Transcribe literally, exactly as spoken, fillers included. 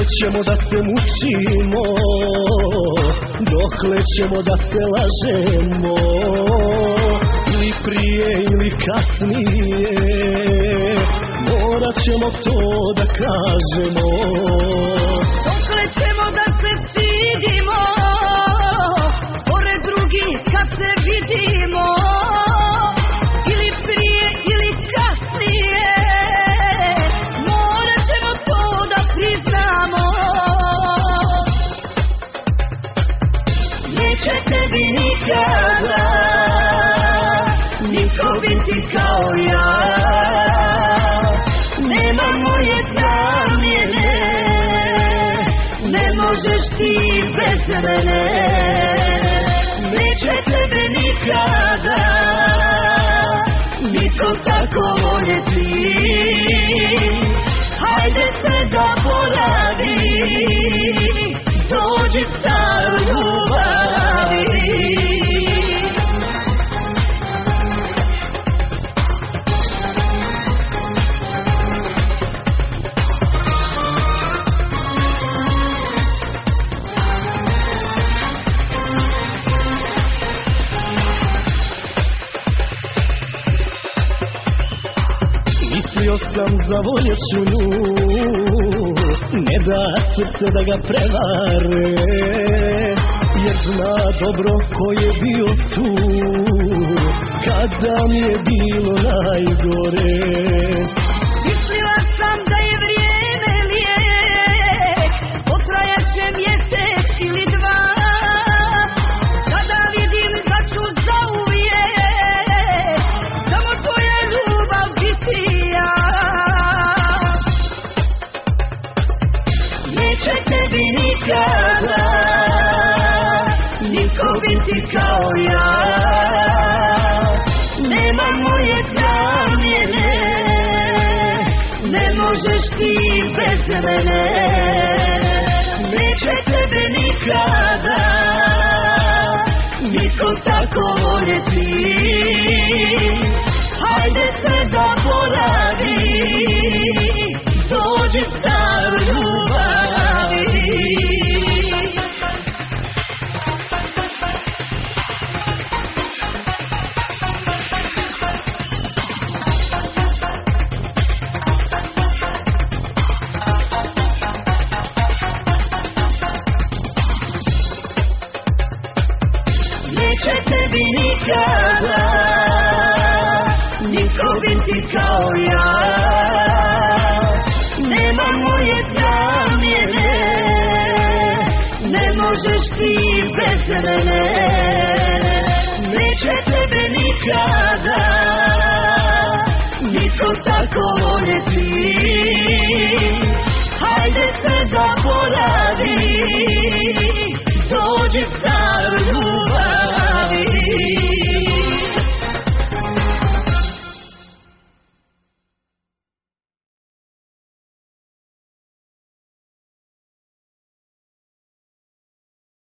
ćemo da se mučimo, dokle ćemo da se lažemo, ili prije ili kasnije, morat ćemo to da kažemo. Dokle ćemo da se stidimo, pored drugih kad se vidimo, ili prije ili kasnije, morat ćemo to da priznamo. Neće tebi nikada niko biti kao ja, nema moje zamjene, ne možeš ti bez mene. Neće tebe nikada niko tako voljeti, hajde se zaboravi, dođi staru ljubavi. Mislio sam zavoljet ću nju, ne da srce da ga prevare, jer zna dobro ko je bio tu kada mi je bilo najgore. Mislila sam da je vrijeme lijek, potrajat će mjesec ili dva, kada vidim da ću zauvijek samo tvoja ljubav biti ja. Neće tebi nikada niko biti kao ja, nema moje zamjene, ne možeš ti bez mene. Neće tebe nikada niko tako voljeti, hajde se zaboravi, dođi staru ljubavi. Neće tebi nikada niko biti kao ja, nema moje zamjene, ne možeš ti bez mene.